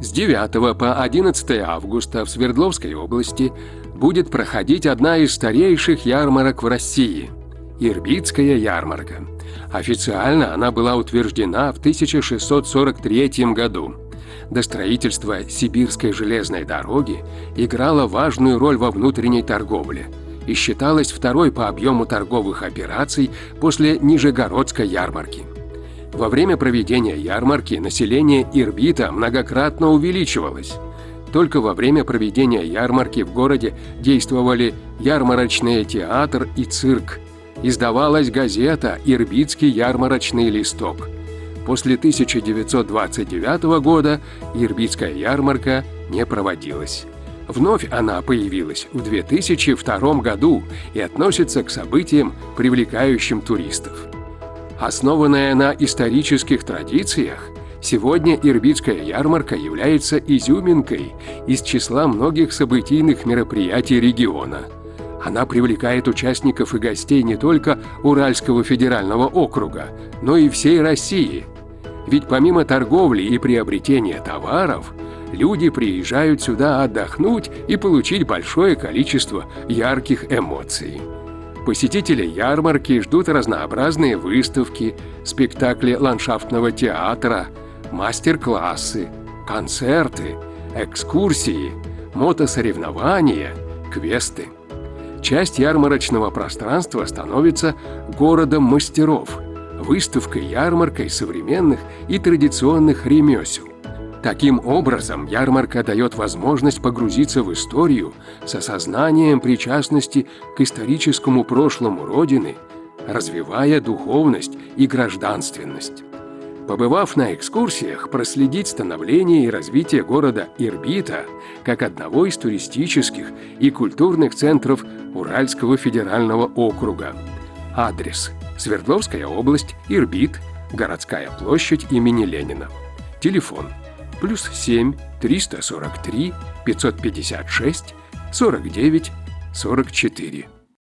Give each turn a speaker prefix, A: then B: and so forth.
A: С 9 по 11 августа в Свердловской области будет проходить одна из старейших ярмарок в России – Ирбитская ярмарка. Официально она была утверждена в 1643 году. До строительства Сибирской железной дороги играла важную роль во внутренней торговле и считалась второй по объему торговых операций после Нижегородской ярмарки. Во время проведения ярмарки население Ирбита многократно увеличивалось. Только во время проведения ярмарки в городе действовали ярмарочный театр и цирк. Издавалась газета «Ирбитский ярмарочный листок». После 1929 года Ирбитская ярмарка не проводилась. Вновь она появилась в 2002 году и относится к событиям, привлекающим туристов. Основанная на исторических традициях, сегодня Ирбитская ярмарка является изюминкой из числа многих событийных мероприятий региона. Она привлекает участников и гостей не только Уральского федерального округа, но и всей России. Ведь помимо торговли и приобретения товаров, люди приезжают сюда отдохнуть и получить большое количество ярких эмоций. Посетители ярмарки ждут разнообразные выставки, спектакли ландшафтного театра, мастер-классы, концерты, экскурсии, мотосоревнования, квесты. Часть ярмарочного пространства становится городом мастеров, выставкой-ярмаркой современных и традиционных ремесел. Таким образом, ярмарка дает возможность погрузиться в историю с осознанием причастности к историческому прошлому Родины, развивая духовность и гражданственность. Побывав на экскурсиях, проследить становление и развитие города Ирбита как одного из туристических и культурных центров Уральского федерального округа. Адрес: Свердловская область, Ирбит, городская площадь имени Ленина. Телефон: +7 343 556 49 44.